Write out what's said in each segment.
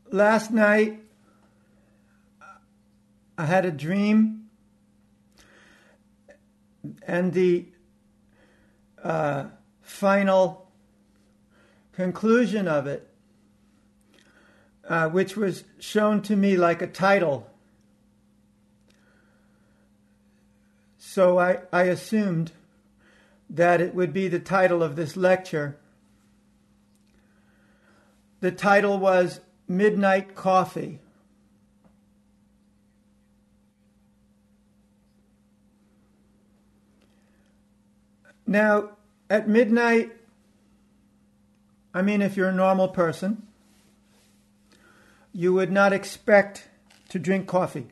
Last night, I had a dream, and the final conclusion of it, which was shown to me like a title. So I assumed that it would be the title of this lecture. The title was Midnight Coffee. Now, at midnight, I mean, if you're a normal person, you would not expect to drink coffee.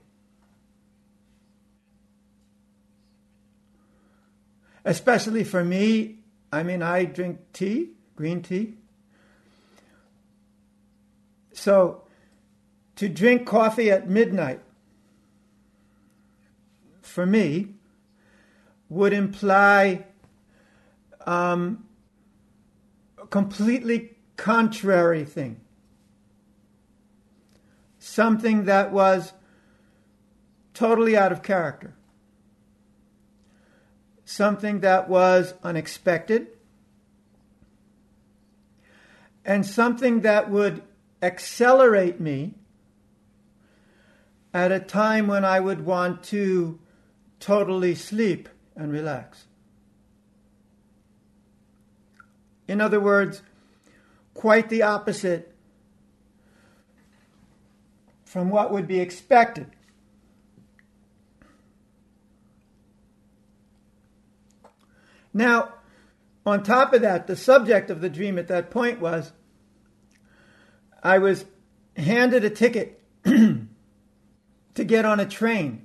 Especially for me, I mean, I drink tea, green tea. So, to drink coffee at midnight, for me, would imply a completely contrary thing. Something that was totally out of character. Something that was unexpected. And something that would accelerate me at a time when I would want to totally sleep and relax. In other words, quite the opposite from what would be expected. Now, on top of that, the subject of the dream at that point was I was handed a ticket to get on a train.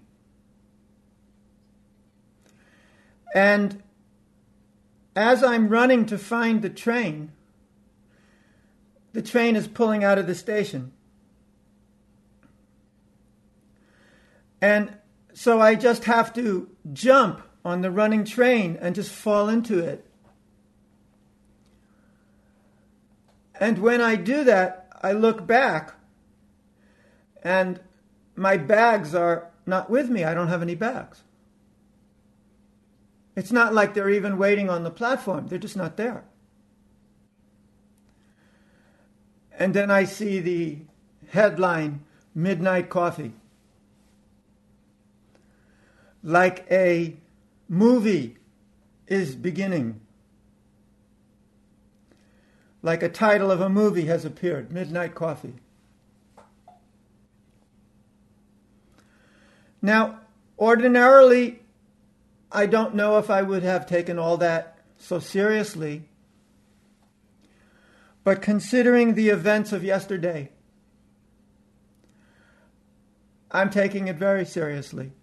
And as I'm running to find the train is pulling out of the station. And so I just have to jump on the running train and just fall into it. And when I do that, I look back and my bags are not with me. I don't have any bags. It's not like they're even waiting on the platform. They're just not there. And then I see the headline, Midnight Coffee. Like a movie is beginning. Like a title of a movie has appeared, Midnight Coffee. Now, ordinarily, I don't know if I would have taken all that so seriously. But considering the events of yesterday, I'm taking it very seriously.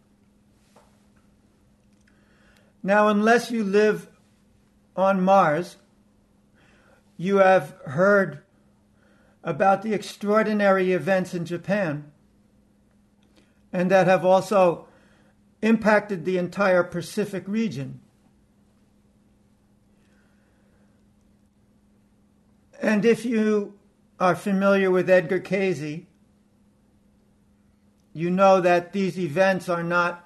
Now, unless you live on Mars, you have heard about the extraordinary events in Japan, and that have also impacted the entire Pacific region. And if you are familiar with Edgar Cayce, you know that these events are not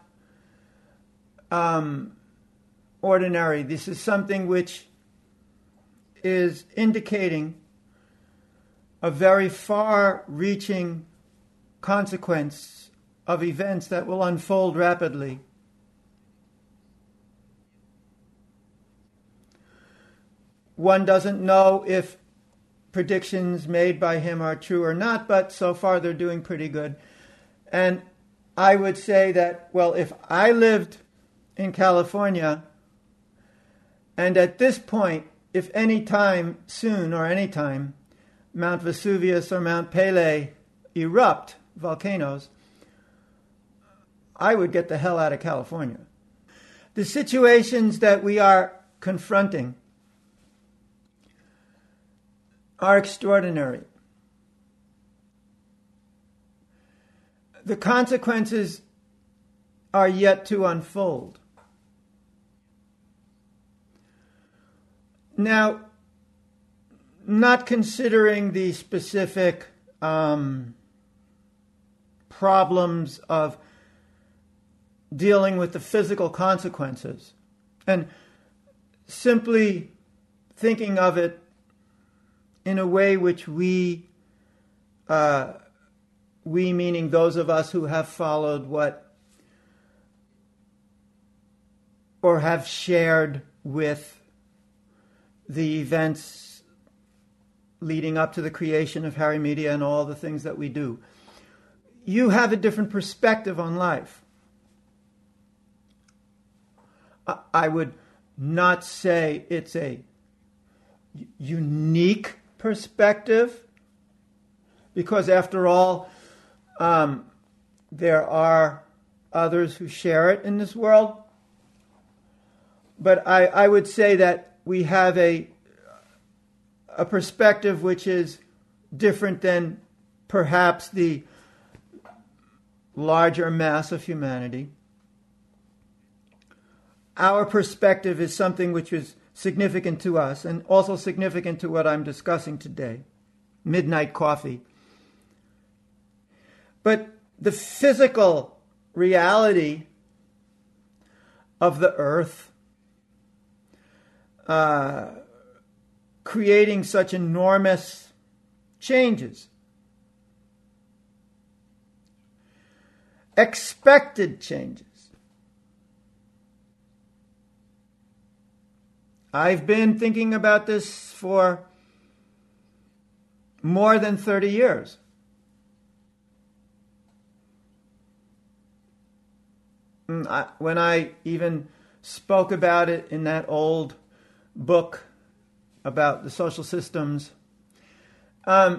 ordinary. This is something which is indicating a very far-reaching consequence of events that will unfold rapidly. One doesn't know if predictions made by him are true or not, but so far they're doing pretty good. And I would say that, well, if I lived in California, and at this point, if any time soon or any time Mount Vesuvius or Mount Pelée erupt, volcanoes, I would get the hell out of California. The situations that we are confronting are extraordinary. The consequences are yet to unfold. Now, not considering the specific problems of dealing with the physical consequences, and simply thinking of it in a way which we meaning those of us who have followed what or have shared with the events leading up to the creation of Harry Media and all the things that we do. You have a different perspective on life. I would not say it's a unique perspective, because after all, there are others who share it in this world. But I would say that we have a perspective which is different than perhaps the larger mass of humanity. Our perspective is something which is significant to us and also significant to what I'm discussing today, midnight coffee. But the physical reality of the earth creating such enormous changes, expected changes. I've been thinking about this for more than 30 years. When I even spoke about it in that old book about the social systems, in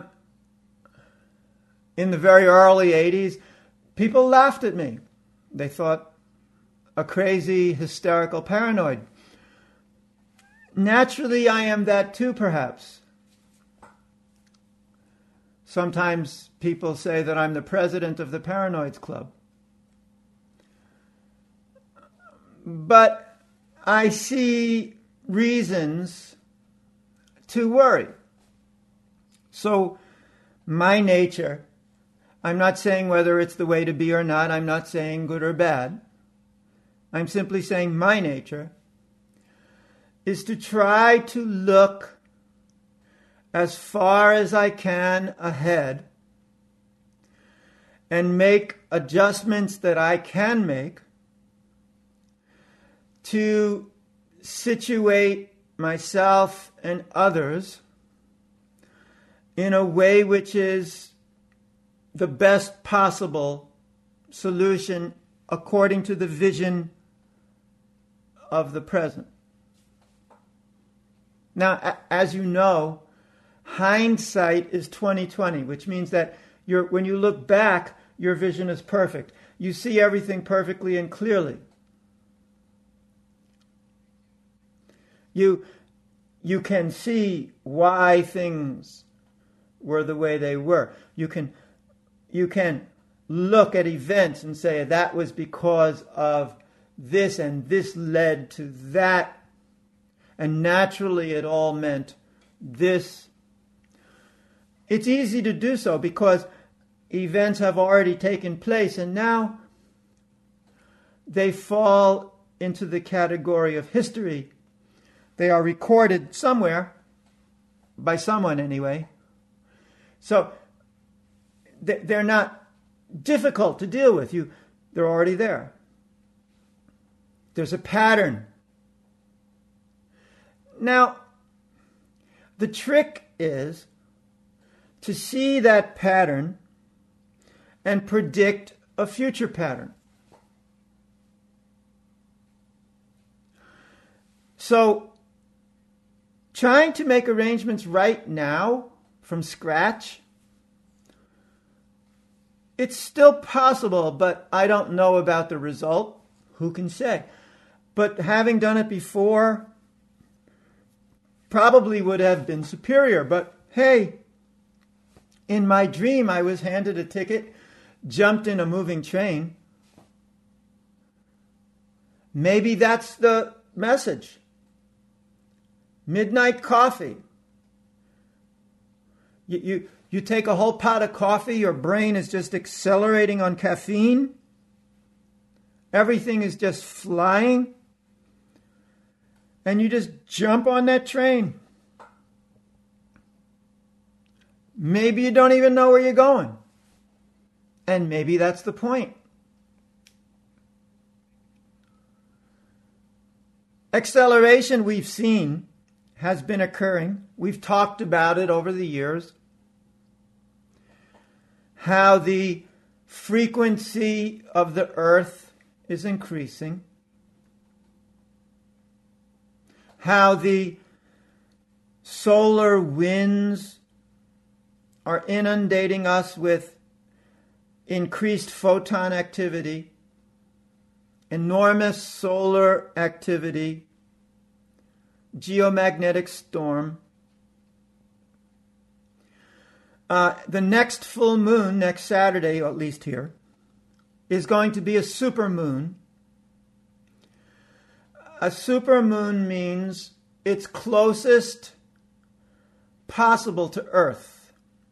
the very early 80s, people laughed at me. They thought a crazy, hysterical, paranoid. Naturally, I am that too, perhaps. Sometimes people say that I'm the president of the Paranoids Club. But I see reasons to worry. So my nature, I'm not saying whether it's the way to be or not. I'm not saying good or bad. I'm simply saying my nature is to try to look as far as I can ahead and make adjustments that I can make to situate myself and others in a way which is the best possible solution according to the vision of the present. Now, as you know, hindsight is 20/20, which means that when you look back, your vision is perfect. You see everything perfectly and clearly. You can see why things were the way they were. You can look at events and say that was because of this and this led to that. And naturally it all meant this. It's easy to do so because events have already taken place and now they fall into the category of history. They are recorded somewhere, by someone anyway. So they're not difficult to deal with. They're already there. There's a pattern. Now, the trick is to see that pattern and predict a future pattern. So, trying to make arrangements right now from scratch, it's still possible, but I don't know about the result. Who can say? But having done it before probably would have been superior. But hey, in my dream, I was handed a ticket, jumped in a moving train. Maybe that's the message. Midnight coffee. You You take a whole pot of coffee, your brain is just accelerating on caffeine. Everything is just flying. And you just jump on that train. Maybe you don't even know where you're going. And maybe that's the point. Acceleration, we've seen, has been occurring. We've talked about it over the years. How the frequency of the earth is increasing. How the solar winds are inundating us with increased photon activity, enormous solar activity, geomagnetic storm. The next full moon, next Saturday, or at least here, is going to be a supermoon. A supermoon means it's closest possible to Earth.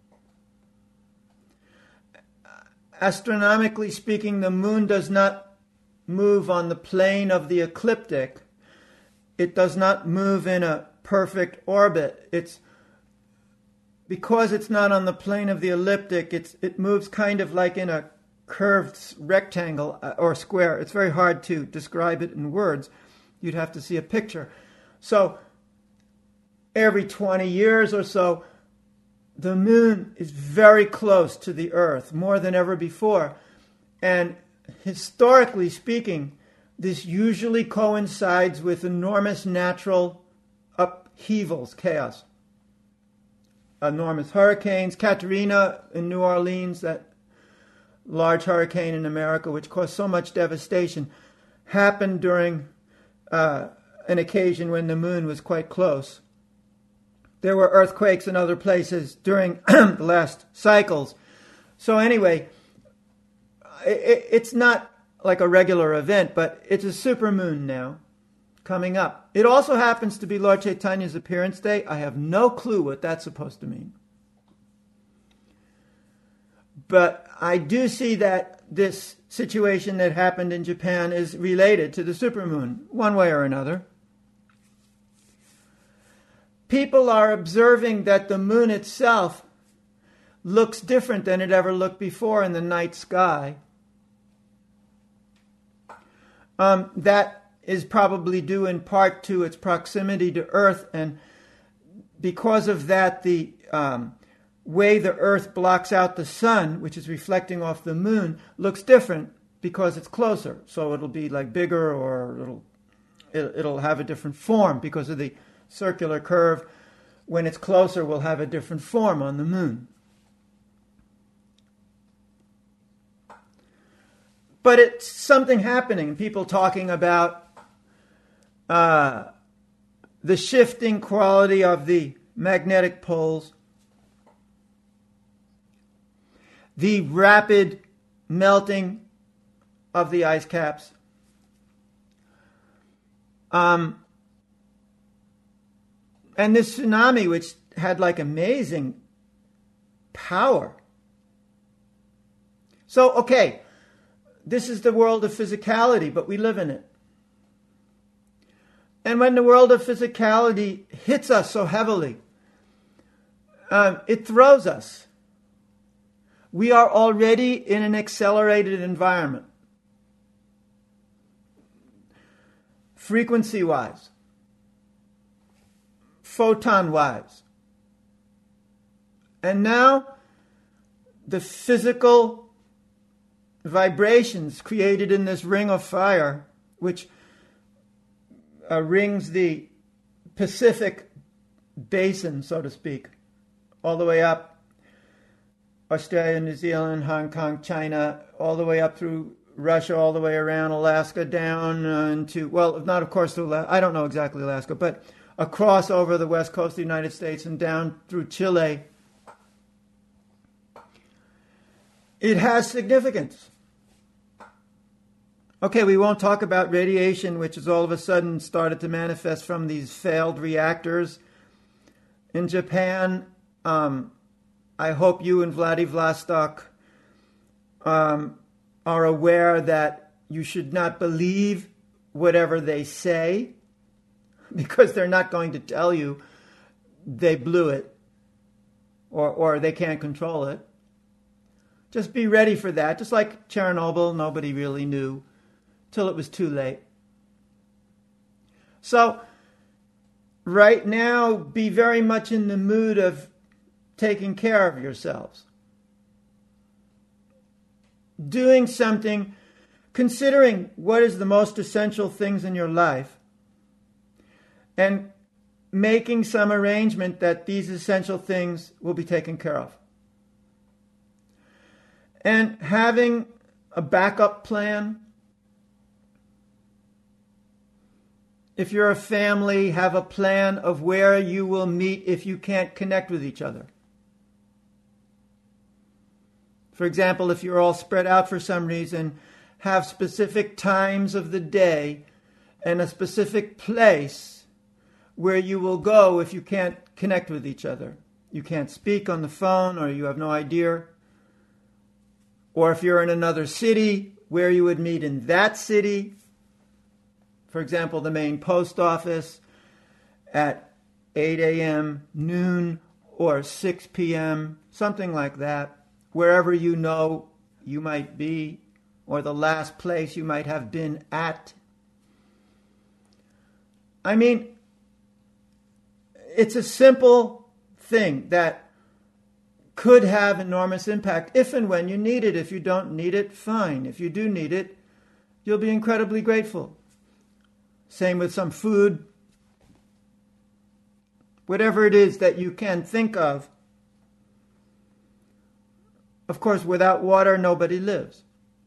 Astronomically speaking, the moon does not move on the plane of the ecliptic. It does not move in a perfect orbit. Because it's not on the plane of the elliptic, it moves kind of like in a curved rectangle or square. It's very hard to describe it in words. You'd have to see a picture. So every 20 years or so, the moon is very close to the earth, more than ever before. And historically speaking, this usually coincides with enormous natural upheavals, chaos. Enormous hurricanes. Katrina in New Orleans, that large hurricane in America which caused so much devastation, happened during an occasion when the moon was quite close. There were earthquakes in other places during the last cycles. So anyway, it's not like a regular event, but it's a supermoon now coming up. It also happens to be Lord Chaitanya's appearance day. I have no clue what that's supposed to mean. But I do see that this situation that happened in Japan is related to the supermoon, one way or another. People are observing that the moon itself looks different than it ever looked before in the night sky. That is probably due in part to its proximity to Earth, and because of that, the way the Earth blocks out the sun, which is reflecting off the moon, looks different because it's closer. So it'll be like bigger, or it'll have a different form because of the circular curve. When it's closer, we'll have a different form on the moon. But it's something happening. People talking about the shifting quality of the magnetic poles, the rapid melting of the ice caps, and this tsunami, which had like amazing power. So, okay, this is the world of physicality, but we live in it. And when the world of physicality hits us so heavily, it throws us. We are already in an accelerated environment, frequency-wise, photon-wise. And now the physical vibrations created in this ring of fire, which rings the Pacific basin, so to speak, all the way up Australia, New Zealand, Hong Kong, China, all the way up through Russia, all the way around Alaska, down into, well, not of course to Alaska, I don't know exactly Alaska, but across over the west coast of the United States and down through Chile. It has significance. Okay, we won't talk about radiation, which has all of a sudden started to manifest from these failed reactors in Japan. I hope you in Vladivostok are aware that you should not believe whatever they say, because they're not going to tell you they blew it or they can't control it. Just be ready for that. Just like Chernobyl, nobody really knew till it was too late. So right now, be very much in the mood of taking care of yourselves. Doing something, considering what is the most essential things in your life, and making some arrangement that these essential things will be taken care of. And having a backup plan. If you're a family, have a plan of where you will meet if you can't connect with each other. For example, if you're all spread out for some reason, have specific times of the day and a specific place where you will go if you can't connect with each other. You can't speak on the phone, or you have no idea. Or if you're in another city, where you would meet in that city. For example, the main post office at 8 a.m., noon, or 6 p.m., something like that. Wherever you know you might be, or the last place you might have been at. I mean, it's a simple thing that could have enormous impact if and when you need it. If you don't need it, fine. If you do need it, you'll be incredibly grateful. Same with some food. Whatever it is that you can think of. Of course, without water, nobody lives.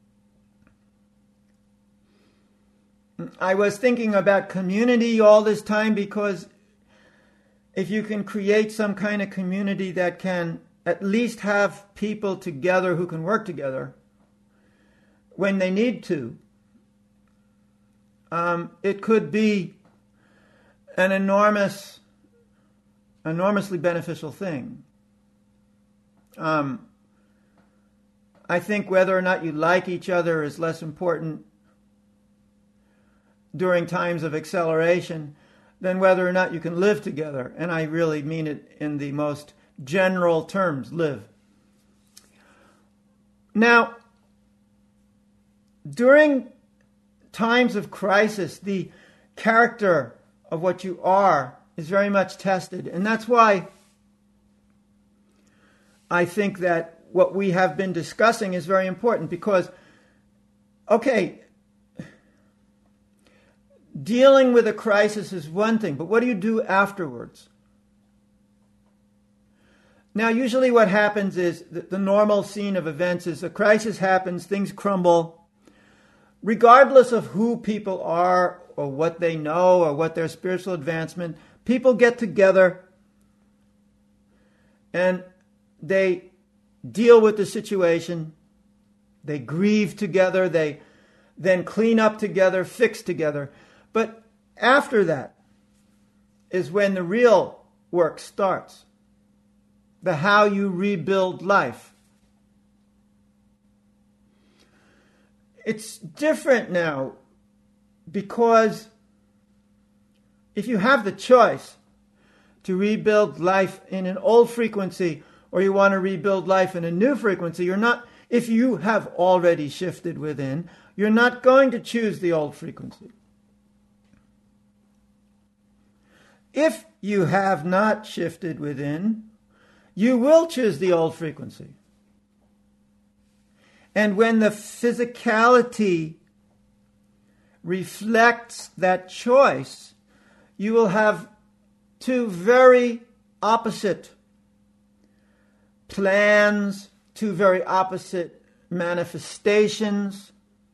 I was thinking about community all this time, because if you can create some kind of community that can at least have people together who can work together when they need to, it could be an enormously beneficial thing. I think whether or not you like each other is less important during times of acceleration than whether or not you can live together. And I really mean it in the most general terms, live. Now, during times of crisis, the character of what you are is very much tested. And that's why I think that what we have been discussing is very important, because, okay, dealing with a crisis is one thing, but what do you do afterwards? Now, usually what happens is that the normal scene of events is a crisis happens, things crumble. Regardless of who people are or what they know or what their spiritual advancement, people get together and they deal with the situation. They grieve together. They then clean up together, fix together. But after that is when the real work starts. The how you rebuild life. It's different now, because if you have the choice to rebuild life in an old frequency, or you want to rebuild life in a new frequency, if you have already shifted within, you're not going to choose the old frequency. If you have not shifted within, you will choose the old frequency. And when the physicality reflects that choice, you will have two very opposite plans, two very opposite manifestations.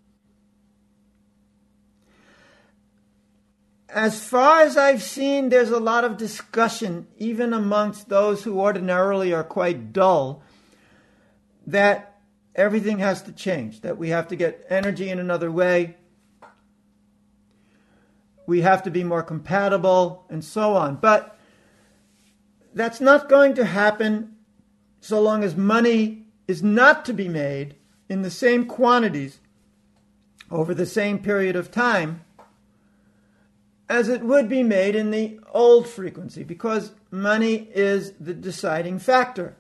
As far as I've seen, there's a lot of discussion, even amongst those who ordinarily are quite dull, that everything has to change, that we have to get energy in another way, we have to be more compatible, and so on. But that's not going to happen so long as money is not to be made in the same quantities over the same period of time as it would be made in the old frequency, because money is the deciding factor.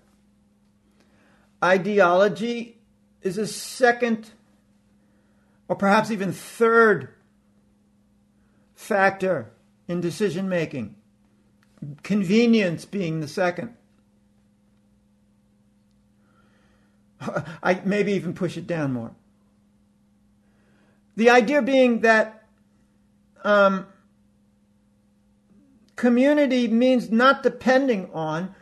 Ideology is a second or perhaps even third factor in decision making, convenience being the second. I maybe even push it down more. The idea being that community means not depending on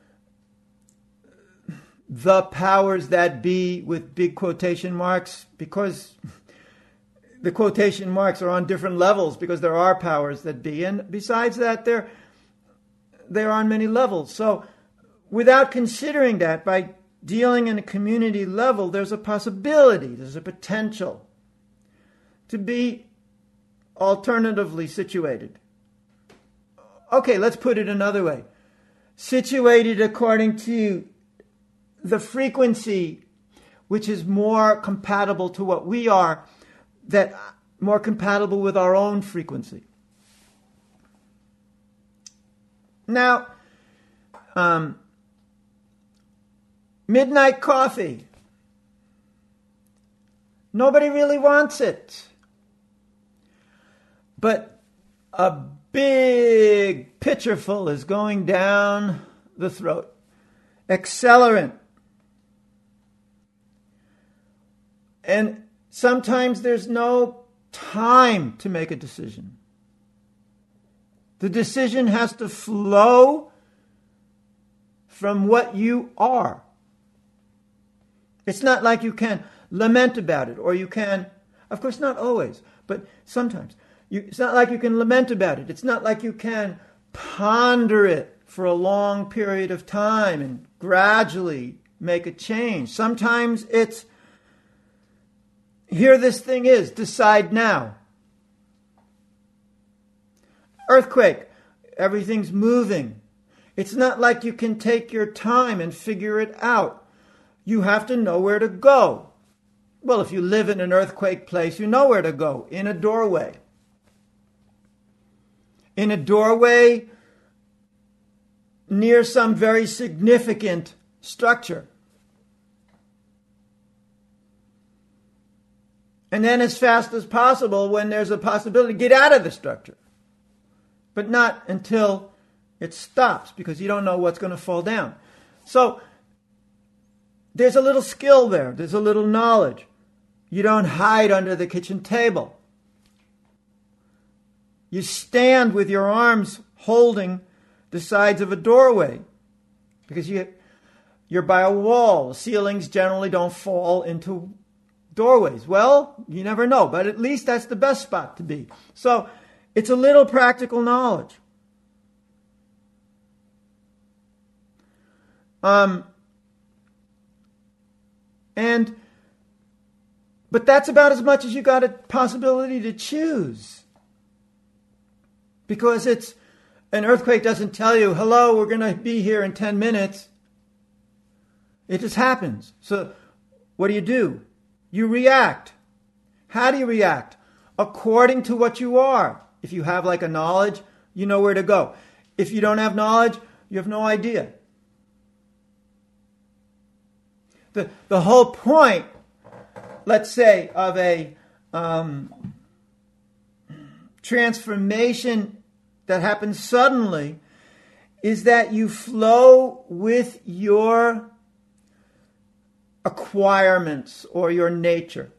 the powers that be with big quotation marks, because the quotation marks are on different levels, because there are powers that be. And besides that, they're on many levels. So without considering that, by dealing in a community level, there's a possibility, there's a potential to be alternatively situated. Okay, let's put it another way. Situated according to the frequency which is more compatible to what we are, that more compatible with our own frequency. Now, midnight coffee. Nobody really wants it. But a big pitcherful is going down the throat. Accelerant. And sometimes there's no time to make a decision. The decision has to flow from what you are. It's not like you can lament about it, or you can, of course not always, but sometimes. It's not like you can lament about it. It's not like you can ponder it for a long period of time and gradually make a change. Sometimes it's, here this thing is, decide now. Earthquake, everything's moving. It's not like you can take your time and figure it out. You have to know where to go. Well, if you live in an earthquake place, you know where to go, in a doorway. In a doorway near some very significant structure. And then as fast as possible, when there's a possibility, get out of the structure. But not until it stops, because you don't know what's going to fall down. So there's a little skill there. There's a little knowledge. You don't hide under the kitchen table. You stand with your arms holding the sides of a doorway, because you're by a wall. Ceilings generally don't fall into doorways. Well, you never know, but at least that's the best spot to be. So it's a little practical knowledge. But that's about as much as you got a possibility to choose. Because an earthquake doesn't tell you, hello, we're going to be here in 10 minutes. It just happens. So what do? You react. How do you react? According to what you are. If you have like a knowledge, you know where to go. If you don't have knowledge, you have no idea. The whole point, let's say, of a transformation that happens suddenly is that you flow with your acquirements or your nature.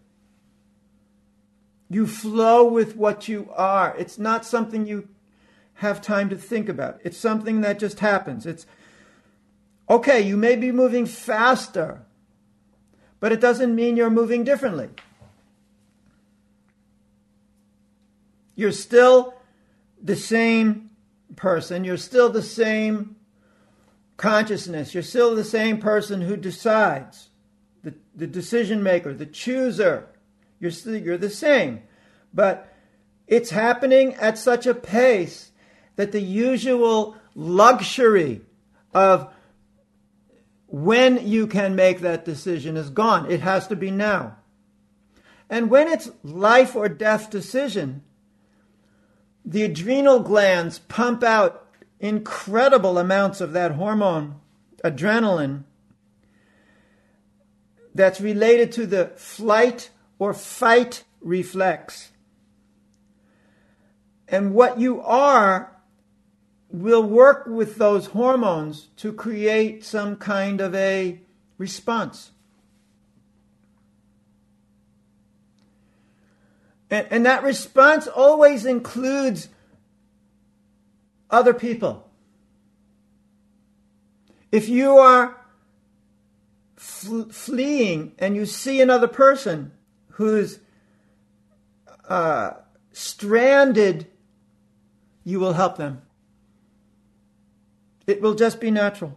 You flow with what you are. It's not something you have time to think about. It's something that just happens. It's, okay, you may be moving faster, but it doesn't mean you're moving differently. You're still the same person. You're still the same consciousness. You're still the same person who decides. The decision maker, the chooser. You're the same. But it's happening at such a pace that the usual luxury of when you can make that decision is gone. It has to be now. And when it's life or death decision, the adrenal glands pump out incredible amounts of that hormone, adrenaline, that's related to the flight or fight reflex. And what you are will work with those hormones to create some kind of a response. And that response always includes other people. If you are fleeing and you see another person who's stranded, you will help them. It will just be natural.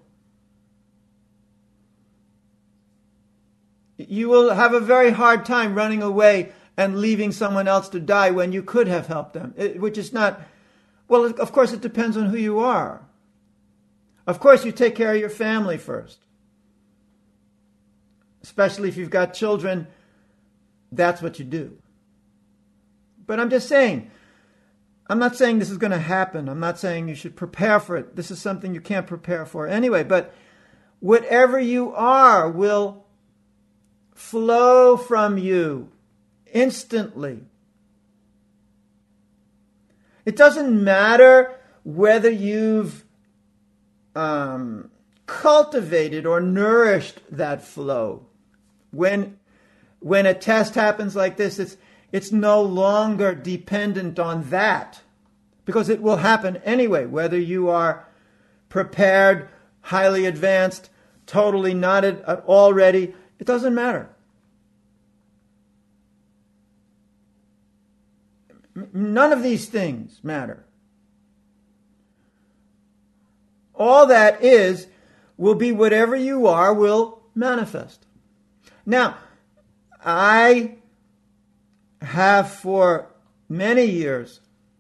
You will have a very hard time running away and leaving someone else to die when you could have helped them. Which is not, well, of course it depends on who you are. Of course you take care of your family first. Especially if you've got children, that's what you do. But I'm just saying, I'm not saying this is going to happen. I'm not saying you should prepare for it. This is something you can't prepare for anyway. But whatever you are will flow from you instantly. It doesn't matter whether you've cultivated or nourished that flow. When a test happens like this, it's no longer dependent on that, because it will happen anyway, whether you are prepared, highly advanced, totally not at all ready. It doesn't matter. None of these things matter. All that will be whatever you are will manifest. Now, I have for many years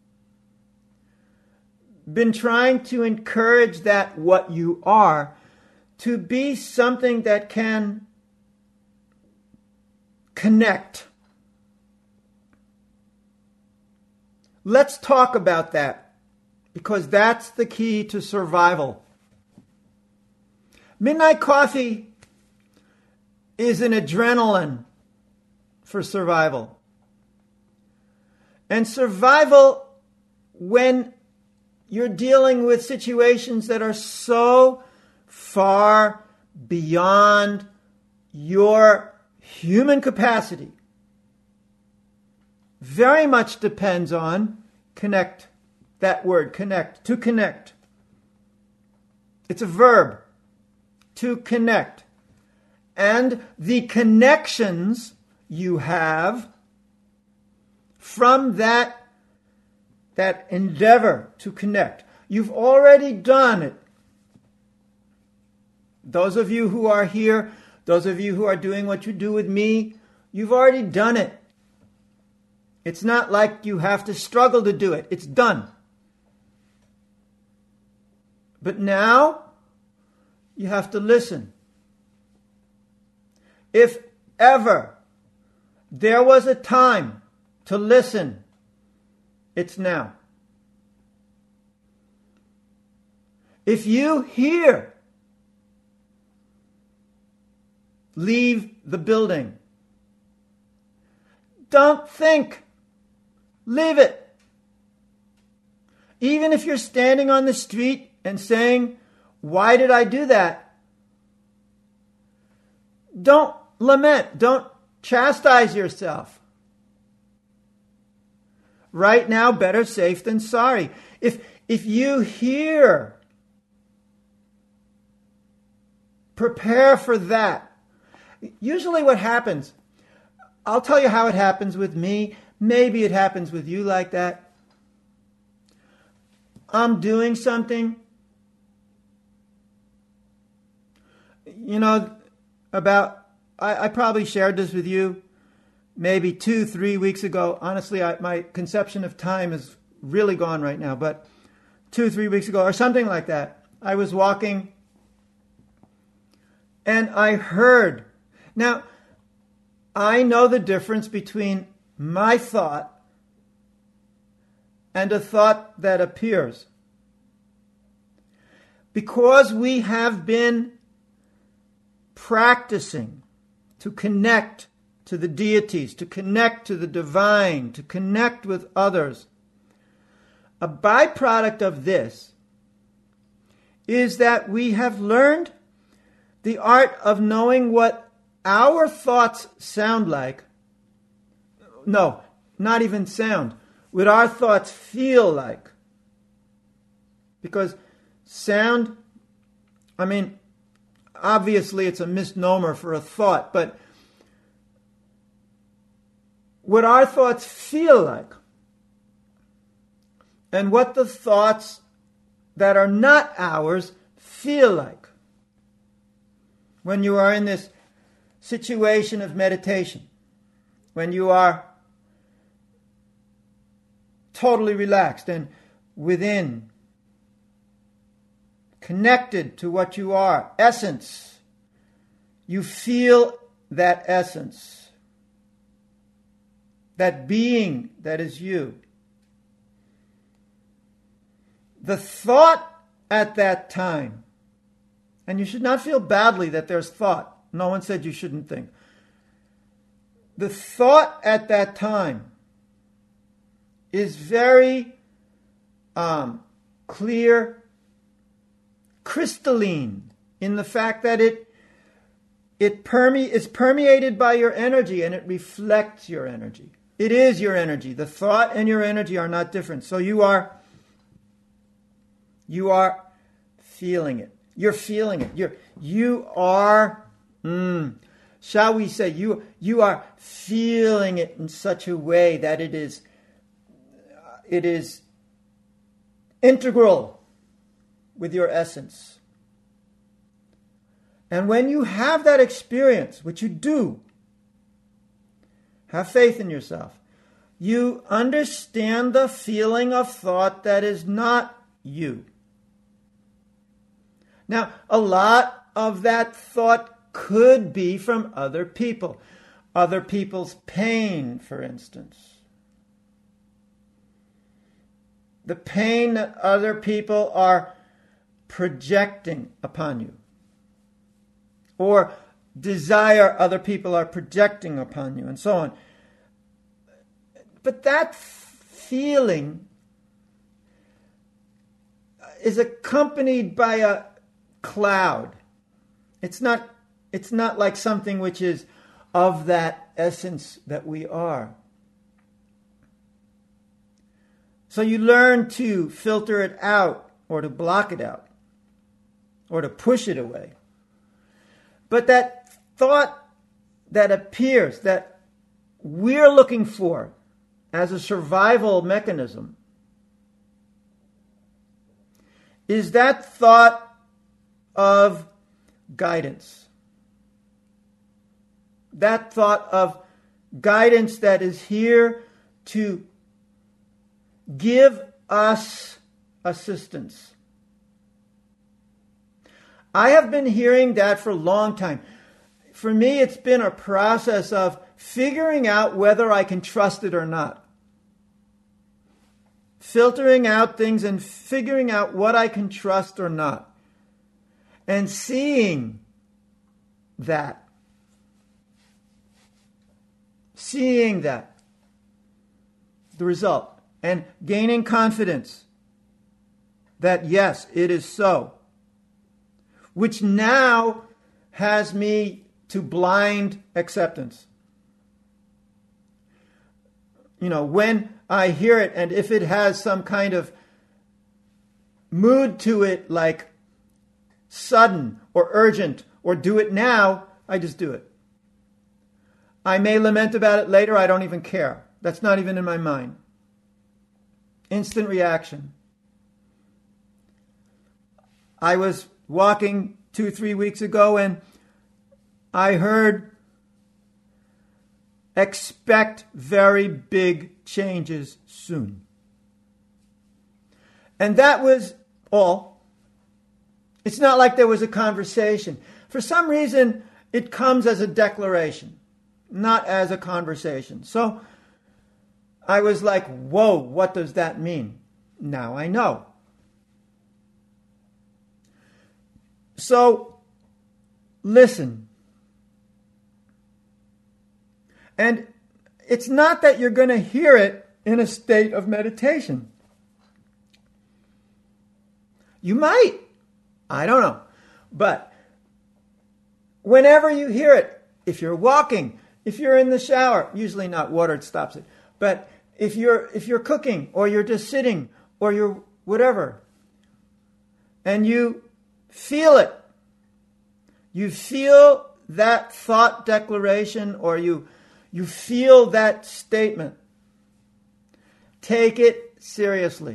been trying to encourage that what you are to be something that can connect. Let's talk about that, because that's the key to survival. Midnight coffee is an adrenaline for survival. And survival, when you're dealing with situations that are so far beyond your human capacity, very much depends on connect. That word, connect. To connect. It's a verb. To connect. And the connections you have from that endeavor to connect. You've already done it. Those of you who are here, those of you who are doing what you do with me, you've already done it. It's not like you have to struggle to do it. It's done. But now, you have to listen. If ever there was a time to listen, it's now. If you hear, leave the building. Don't think. Leave it. Even if you're standing on the street and saying, "Why did I do that?" Don't lament. Don't chastise yourself. Right now, better safe than sorry. If you hear, prepare for that. Usually what happens, I'll tell you how it happens with me. Maybe it happens with you like that. I'm doing something. I probably shared this with you maybe 2-3 weeks ago. Honestly, my conception of time is really gone right now, but 2-3 weeks ago or something like that, I was walking and I heard. Now, I know the difference between my thought and a thought that appears. Because we have been practicing to connect to the deities, to connect to the divine, to connect with others, a byproduct of this is that we have learned the art of knowing what our thoughts sound like. No, not even sound. What our thoughts feel like. Because sound, obviously it's a misnomer for a thought, but what our thoughts feel like and what the thoughts that are not ours feel like. When you are in this situation of meditation, when you are totally relaxed and within, connected to what you are, essence, you feel that essence, that being that is you. The thought at that time, and you should not feel badly that there's thought. No one said you shouldn't think. The thought at that time is very clear, crystalline in the fact that it is permeated by your energy and it reflects your energy. It is your energy. The thought and your energy are not different. So you are feeling it. You're feeling it. You are, shall we say, you are feeling it in such a way that it is integral with your essence. And when you have that experience, which you do, have faith in yourself, you understand the feeling of thought that is not you. Now, a lot of that thought could be from other people. Other people's pain, for instance. The pain that other people are projecting upon you. Or desire other people are projecting upon you, and so on. But that feeling is accompanied by a cloud. It's not like something which is of that essence that we are. So you learn to filter it out, or to block it out, or to push it away. But that thought that appears, that we're looking for as a survival mechanism, is that thought of guidance. That thought of guidance that is here to give us assistance. I have been hearing that for a long time. For me, it's been a process of figuring out whether I can trust it or not. Filtering out things and figuring out what I can trust or not. And seeing that. The result. And gaining confidence that yes, it is so. Which now has me to blind acceptance. When I hear it, and if it has some kind of mood to it, like sudden or urgent or do it now, I just do it. I may lament about it later, I don't even care. That's not even in my mind. Instant reaction. I was walking 2-3 weeks ago and I heard, expect very big changes soon. And that was all. It's not like there was a conversation. for some reason, it comes as a declaration, not as a conversation. So I was like, whoa, what does that mean? Now I know. So listen. And it's not that you're going to hear it in a state of meditation. You might. I don't know. But whenever you hear it, if you're walking, if you're in the shower, usually not water, it stops it. But if you're cooking, or you're just sitting, or you're whatever, and you feel it, you feel that thought declaration, or you feel that statement, take it seriously.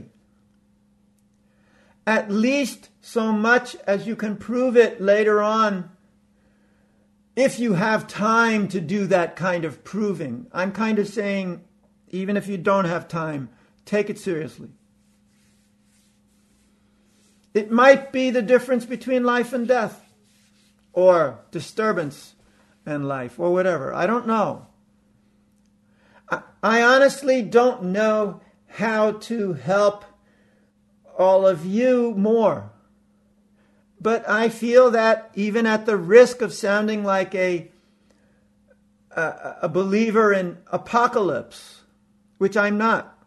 At least so much as you can prove it later on, if you have time to do that kind of proving. I'm kind of saying, even if you don't have time, take it seriously. It might be the difference between life and death, or disturbance and life, or whatever. I don't know. I honestly don't know how to help all of you more. But I feel that even at the risk of sounding like a believer in apocalypse, which I'm not,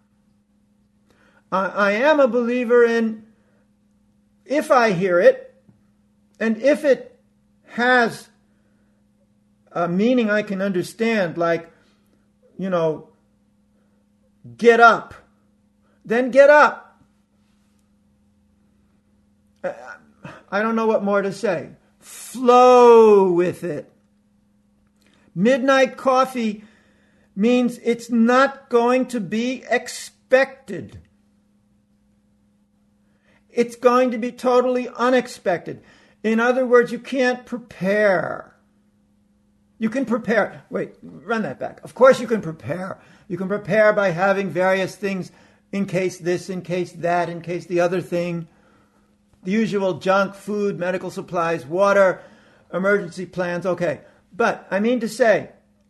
I am a believer in, if I hear it, and if it has a meaning I can understand, like, get up, then get up. I don't know what more to say. Flow with it. Midnight coffee means it's not going to be expected. It's going to be totally unexpected. In other words, you can't prepare. You can prepare. Wait, run that back. Of course you can prepare. You can prepare by having various things in case this, in case that, in case the other thing. The usual junk, food, medical supplies, water, emergency plans. Okay. But I mean to say,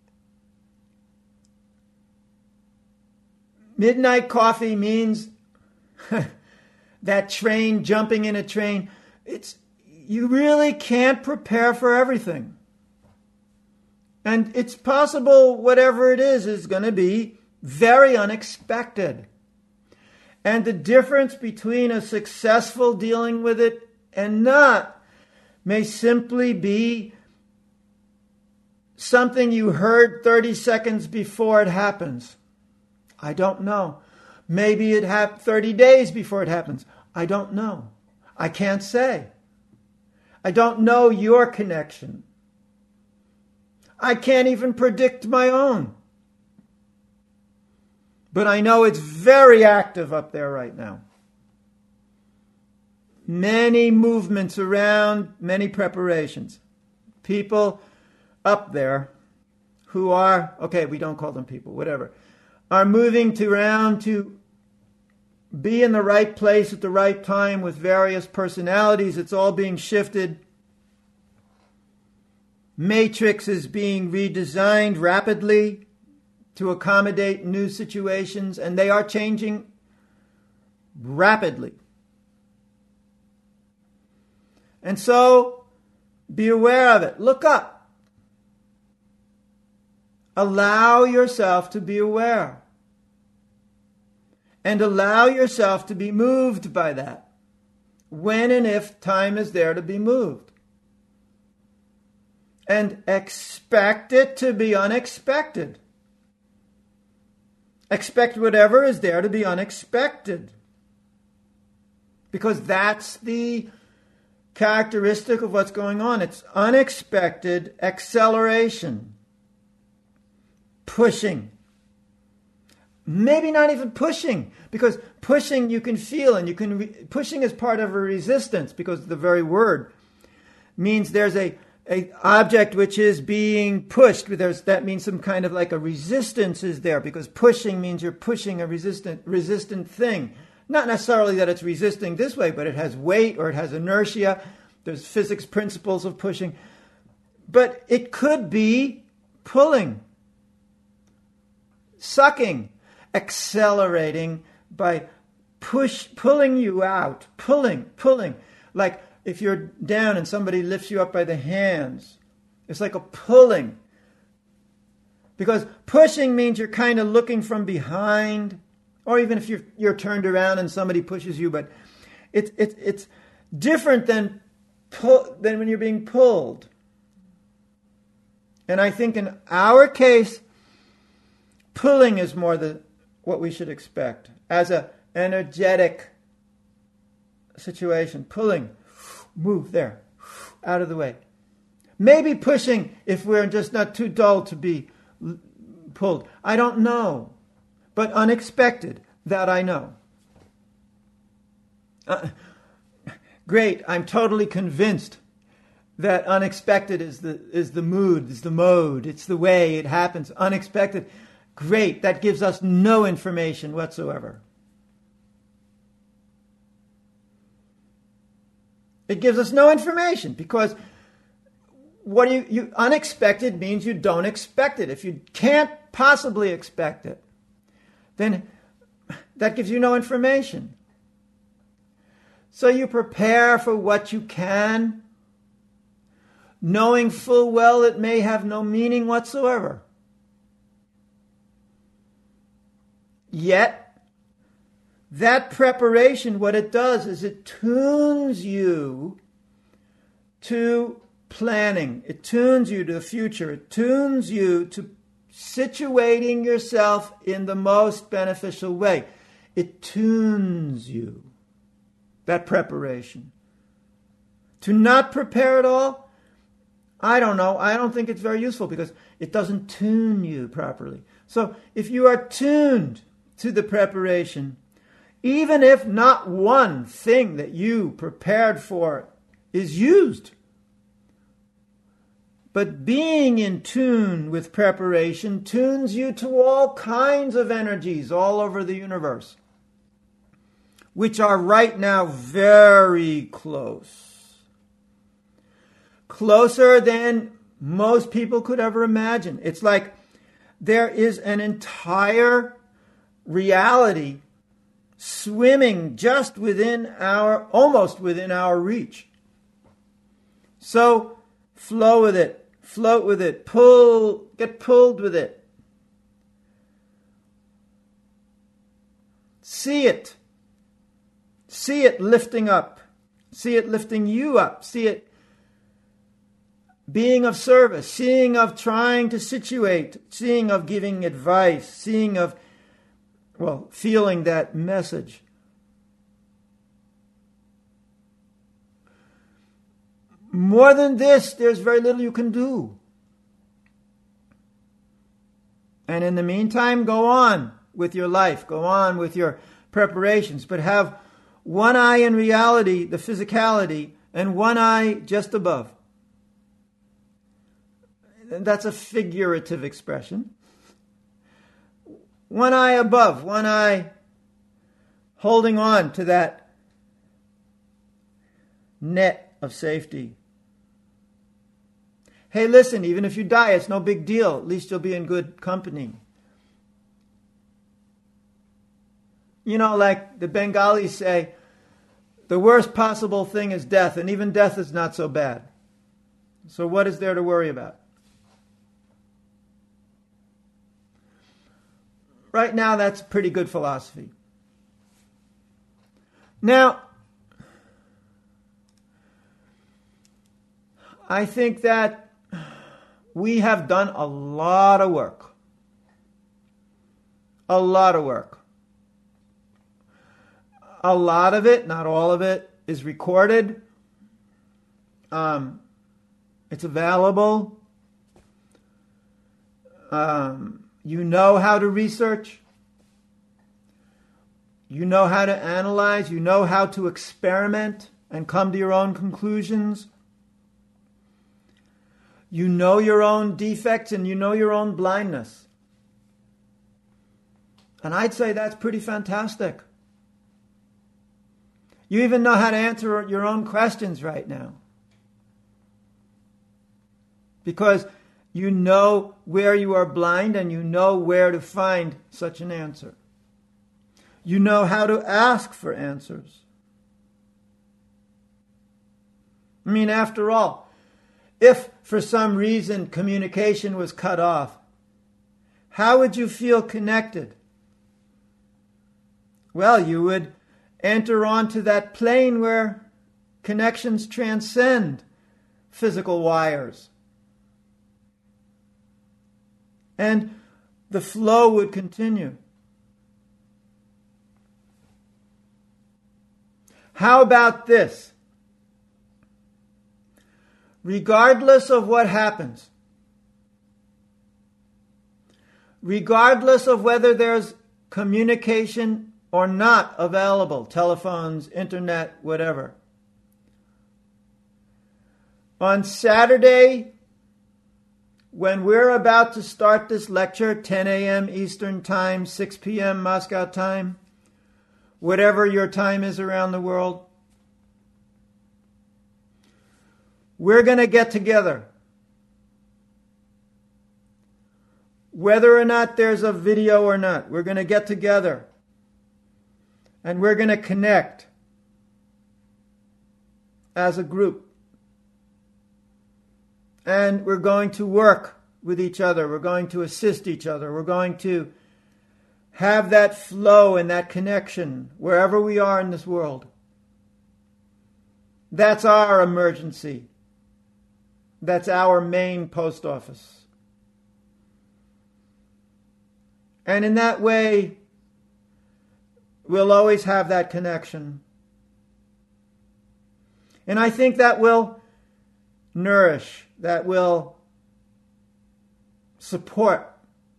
midnight coffee means that train, jumping in a train. You really can't prepare for everything. And it's possible whatever it is going to be very unexpected. And the difference between a successful dealing with it and not may simply be something you heard 30 seconds before it happens. I don't know. Maybe it happened 30 days before it happens. I don't know. I can't say. I don't know your connection. I can't even predict my own. But I know it's very active up there right now. Many movements around, many preparations. People up there who are, okay, we don't call them people, whatever, are moving around to be in the right place at the right time with various personalities. It's all being shifted. Matrix is being redesigned rapidly to accommodate new situations, and they are changing rapidly. And so, be aware of it. Look up. Allow yourself to be aware. And allow yourself to be moved by that, when and if time is there to be moved. And expect it to be unexpected. Expect whatever is there to be unexpected. Because that's the characteristic of what's going on. It's unexpected acceleration. Pushing. Maybe not even pushing, because pushing you can feel, and pushing is part of a resistance, because the very word means there's a object which is being pushed. That means some kind of like a resistance is there, because pushing means you're pushing a resistant thing. Not necessarily that it's resisting this way, but it has weight or it has inertia. There's physics principles of pushing. But it could be pulling, sucking, accelerating by pulling you out, pulling. Like if you're down and somebody lifts you up by the hands, it's like a pulling. Because pushing means you're kind of looking from behind, or even if you're turned around and somebody pushes you, but it's different than when you're being pulled. And I think in our case, pulling is more what we should expect as a energetic situation. Pulling, move there, out of the way. Maybe pushing if we're just not too dull to be pulled. I don't know. But unexpected, that I know. Great, I'm totally convinced that unexpected is the mood, is the mode, it's the way it happens. Unexpected, great, that gives us no information whatsoever. It gives us no information because what you unexpected means you don't expect it. If you can't possibly expect it, then that gives you no information. So you prepare for what you can, knowing full well it may have no meaning whatsoever. Yet, that preparation, what it does is it tunes you to planning. It tunes you to the future. It tunes you to situating yourself in the most beneficial way. It tunes you. That preparation. To not prepare at all, I don't know. I don't think it's very useful because it doesn't tune you properly. So if you are tuned to the preparation, even if not one thing that you prepared for is used, but being in tune with preparation tunes you to all kinds of energies all over the universe, which are right now very close. Closer than most people could ever imagine. It's like there is an entire reality swimming just almost within our reach. So flow with it, float with it, get pulled with it. See it lifting up. See it lifting you up. See it being of service, seeing of trying to situate, seeing of giving advice, seeing of, feeling that message. More than this, there's very little you can do. And in the meantime, go on with your life, go on with your preparations, but have one eye in reality, the physicality, and one eye just above. That's a figurative expression. One eye above, one eye holding on to that net of safety. Hey, listen, even if you die, it's no big deal. At least you'll be in good company. You know, like the Bengalis say, the worst possible thing is death, and even death is not so bad. So what is there to worry about? Right now, that's pretty good philosophy. Now, I think that we have done a lot of work. A lot of work. A lot of it, not all of it, is recorded. It's available. You know how to research. You know how to analyze. You know how to experiment and come to your own conclusions. You know your own defects and you know your own blindness. And I'd say that's pretty fantastic. You even know how to answer your own questions right now. because you know where you are blind and you know where to find such an answer. You know how to ask for answers. I mean, after all, if for some reason communication was cut off, how would you feel connected? Well, you would enter onto that plane where connections transcend physical wires. And the flow would continue. How about this? Regardless of what happens, regardless of whether there's communication or not available, telephones, internet, whatever, on Saturday, when we're about to start this lecture, 10 a.m. Eastern Time, 6 p.m. Moscow time, whatever your time is around the world, we're going to get together. Whether or not there's a video or not, we're going to get together. And we're going to connect as a group. And we're going to work with each other. We're going to assist each other. We're going to have that flow and that connection wherever we are in this world. That's our emergency. That's our main post office. And in that way, we'll always have that connection. And I think that will nourish, that will support.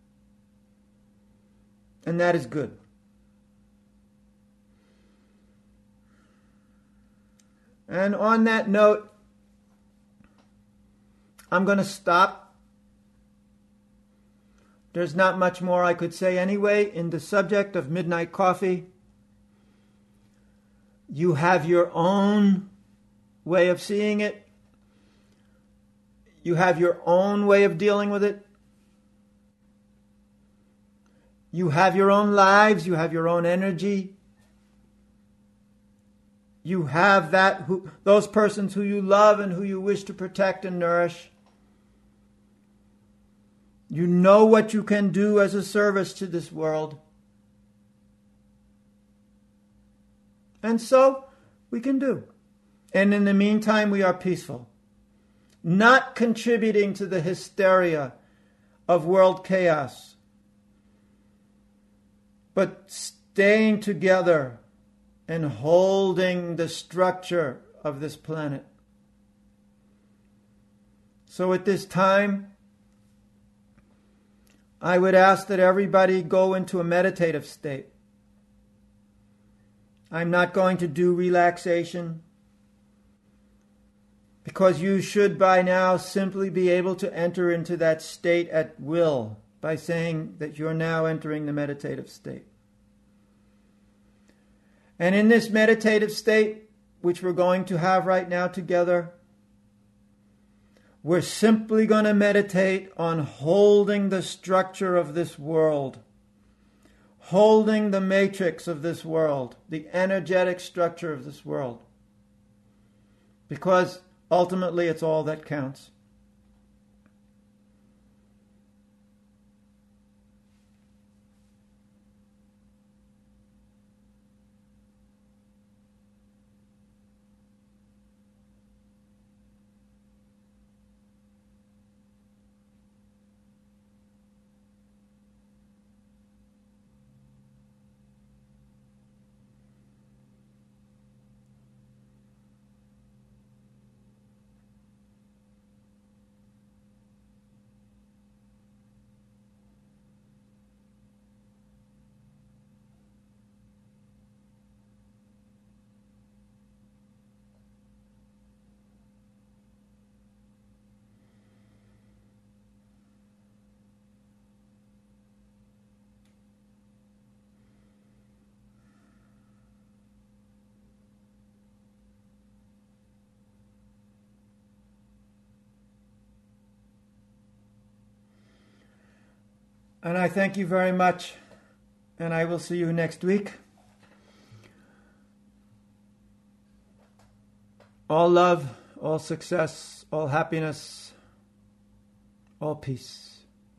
And that is good. And on that note, I'm going to stop. There's not much more I could say anyway in the subject of midnight coffee. You have your own way of seeing it. You have your own way of dealing with it. You have your own lives. You have your own energy. You have those persons who you love and who you wish to protect and nourish. You know what you can do as a service to this world. And so we can do. And in the meantime, we are peaceful. Not contributing to the hysteria of world chaos, but staying together and holding the structure of this planet. So at this time, I would ask that everybody go into a meditative state. I'm not going to do relaxation, because you should by now simply be able to enter into that state at will by saying that you're now entering the meditative state. And in this meditative state, which we're going to have right now together, we're simply going to meditate on holding the structure of this world, holding the matrix of this world, the energetic structure of this world. Because ultimately it's all that counts. And I thank you very much. And I will see you next week. All love, all success, all happiness, all peace.